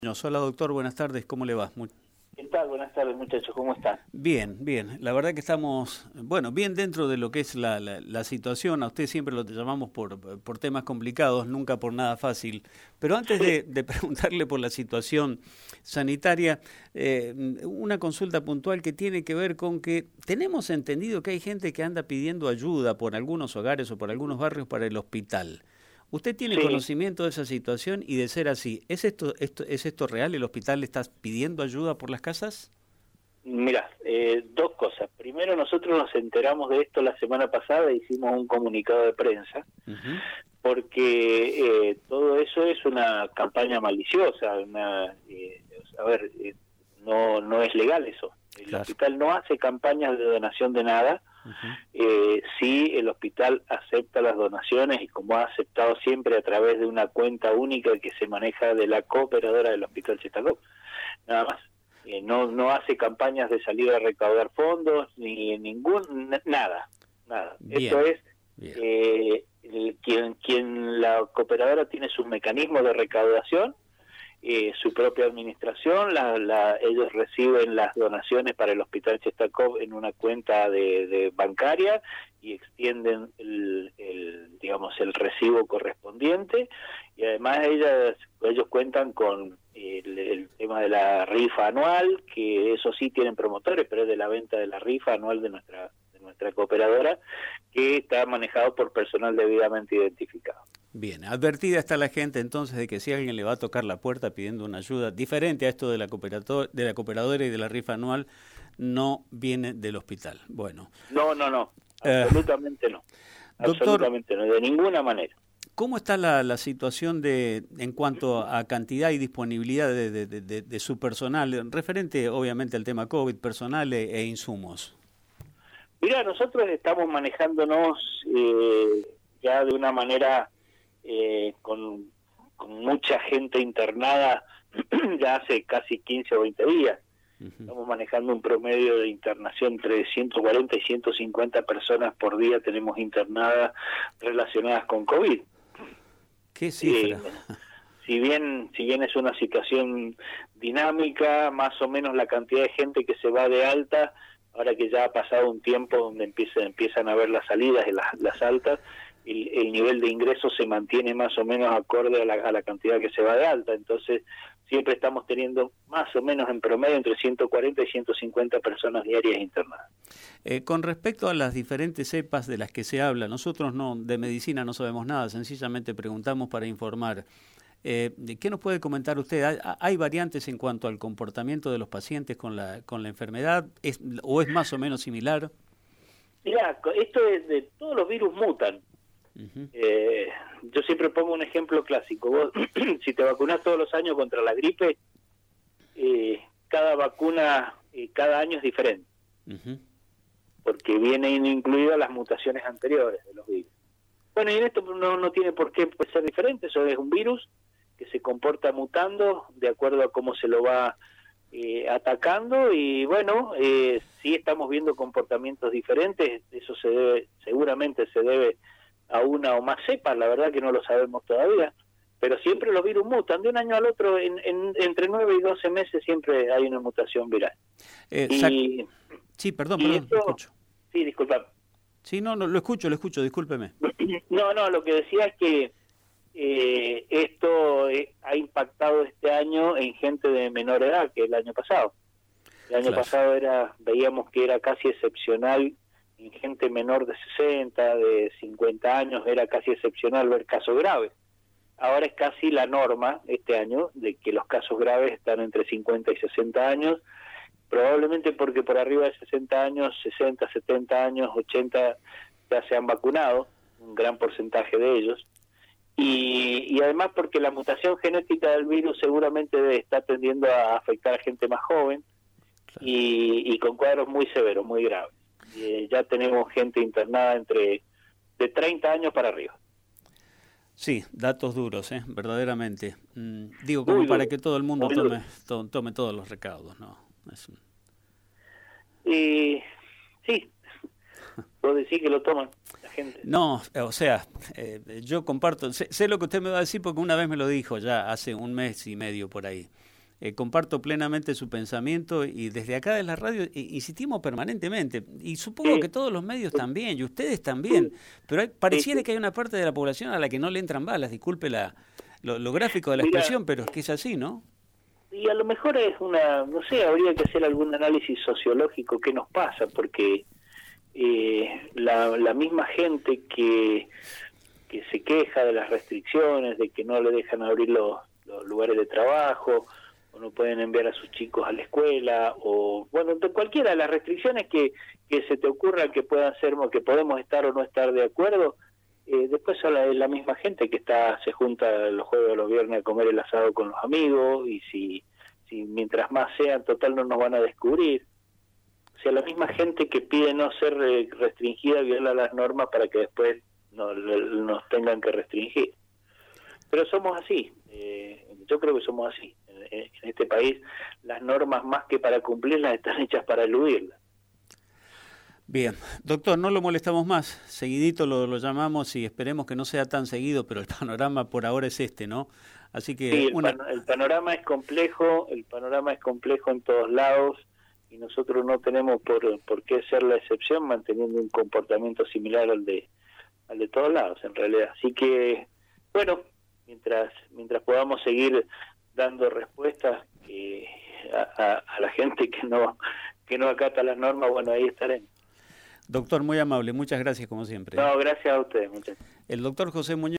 Hola doctor, buenas tardes, ¿cómo le va? ¿Qué tal? Buenas tardes, muchachos, ¿cómo están? Bien, bien. La verdad que estamos, bueno, bien dentro de lo que es la situación. A usted siempre lo llamamos por temas complicados, nunca por nada fácil. Pero antes de preguntarle por la situación sanitaria, una consulta puntual que tiene que ver con que tenemos entendido que hay gente que anda pidiendo ayuda por algunos hogares o por algunos barrios para el hospital. ¿Usted tiene conocimiento de esa situación? Y de ser así, ¿es esto real? ¿El hospital está pidiendo ayuda por las casas? Mira, dos cosas. Primero, nosotros nos enteramos de esto la semana pasada e hicimos un comunicado de prensa, porque todo eso es una campaña maliciosa. No es legal eso. El hospital no hace campañas de donación de nada. Sí, el hospital acepta las donaciones y como ha aceptado siempre a través de una cuenta única que se maneja de la cooperadora del Hospital Chestacó, nada más. No hace campañas de salir a recaudar fondos ni nada. Bien, Esto es bien. quien la cooperadora tiene sus mecanismos de recaudación, su propia administración, ellos reciben las donaciones para el Hospital Chestakov en una cuenta de bancaria y extienden el recibo correspondiente, y además ellos cuentan con el tema de la rifa anual, que eso sí tienen promotores, pero es de la venta de la rifa anual de nuestra cooperadora, que está manejado por personal debidamente identificado. Bien, advertida está la gente entonces de que si alguien le va a tocar la puerta pidiendo una ayuda diferente a esto de la cooperadora y de la rifa anual, no viene del hospital. Bueno. No, absolutamente no. Doctor, absolutamente no, de ninguna manera. ¿Cómo está la situación en cuanto a cantidad y disponibilidad de su personal, referente obviamente al tema COVID, personal e insumos? Mira, nosotros estamos manejándonos ya de una manera con mucha gente internada ya hace casi 15 o 20 días. Estamos manejando un promedio de internación entre 140 y 150 personas por día tenemos internadas relacionadas con COVID. ¿Qué cifra? Si bien es una situación dinámica, más o menos la cantidad de gente que se va de alta, ahora que ya ha pasado un tiempo donde empiezan a ver las salidas y las altas, el nivel de ingreso se mantiene más o menos acorde a la cantidad que se va de alta. Entonces siempre estamos teniendo más o menos en promedio entre 140 y 150 personas diarias internadas. Con respecto a las diferentes cepas de las que se habla, nosotros de medicina no sabemos nada, sencillamente preguntamos para informar. ¿Qué nos puede comentar usted? ¿Hay variantes en cuanto al comportamiento de los pacientes con la enfermedad? ¿O es más o menos similar? Mirá, esto es de todos los virus mutan. Yo siempre pongo un ejemplo clásico. Vos, si te vacunás todos los años contra la gripe, cada vacuna cada año es diferente, porque vienen incluidas las mutaciones anteriores de los virus. Bueno, y en esto no tiene por qué ser diferente. Eso es un virus que se comporta mutando de acuerdo a cómo se lo va atacando, y bueno, sí estamos viendo comportamientos diferentes. Eso seguramente se debe a una o más cepas, la verdad que no lo sabemos todavía, pero siempre los virus mutan de un año al otro, entre 9 y 12 meses siempre hay una mutación viral. Sí, perdón, lo escucho. Sí, disculpa. Sí, no, lo escucho, discúlpeme. No, lo que decía es que esto ha impactado este año en gente de menor edad que el año pasado. El año pasado veíamos que era casi excepcional en gente menor de 60, de 50 años, era casi excepcional ver casos graves. Ahora es casi la norma este año de que los casos graves están entre 50 y 60 años, probablemente porque por arriba de 60 años, 60, 70 años, 80 ya se han vacunado, un gran porcentaje de ellos, y además porque la mutación genética del virus seguramente está tendiendo a afectar a gente más joven y con cuadros muy severos, muy graves. Ya tenemos gente internada de 30 años para arriba. Sí, datos duros, verdaderamente. Digo, como para que todo el mundo tome todos los recaudos, ¿no? Sí, vos decís que lo toman la gente. No, o sea, yo comparto, sé lo que usted me va a decir porque una vez me lo dijo ya hace un mes y medio por ahí. comparto plenamente su pensamiento y desde acá de la radio insistimos permanentemente. Y supongo que todos los medios también, y ustedes también, pero pareciera que hay una parte de la población a la que no le entran balas, disculpe lo gráfico de la expresión, pero es que es así, ¿no? Y a lo mejor es no sé, habría que hacer algún análisis sociológico qué nos pasa, porque la misma gente que se queja de las restricciones, de que no le dejan abrir los lugares de trabajo, o no pueden enviar a sus chicos a la escuela, o bueno, de cualquiera de las restricciones que se te ocurra que puedan ser, que podemos estar o no estar de acuerdo, después son la misma gente que se junta los jueves o los viernes a comer el asado con los amigos, y si mientras más sean, total no nos van a descubrir. O sea, la misma gente que pide no ser restringida viola las normas para que después nos tengan que restringir. Pero somos así, yo creo que somos así. En este país las normas, más que para cumplirlas, están hechas para eludirlas. Bien, doctor, no lo molestamos más, seguidito lo llamamos y esperemos que no sea tan seguido, pero el panorama por ahora es este, ¿no? Así que sí, el panorama es complejo, en todos lados, y nosotros no tenemos por qué ser la excepción, manteniendo un comportamiento similar al de todos lados, en realidad. Así que, bueno, mientras podamos seguir dando respuestas a la gente que no acata las normas, bueno, ahí estaremos. Doctor, muy amable, muchas gracias como siempre. No, gracias a ustedes, muchachos. El doctor José Muñoz.